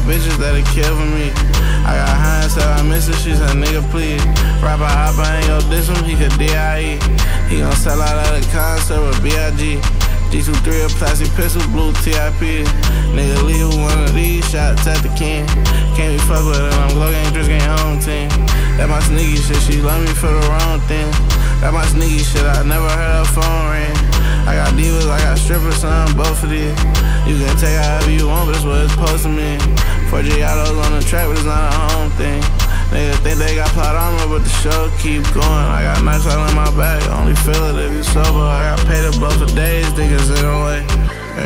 bitches that'll kill for me. I got high and said I miss her, she said nigga please. Rapper hopper ain't gon' diss him, he could D.I.E. He gon' sell out at a concert with B.I.G. G23 a plastic pistol, blue TIP. Nigga leave one of these shots at the king. Can't be fuck with him, I'm Glow Gang, Drizz Gang home team. That my sneaky shit, she love me for the wrong thing. That my sneaky shit, I never heard her phone ring. I got divas, I got strippers, son, both of these. You can take however you want, but that's what it's supposed to mean. 4 Giottos on the track, but it's not a home thing. Niggas think they got plot armor, but the show keep going. I got nights all in my back, only feel it if you sober. I got paid to blow for days, niggas in the way.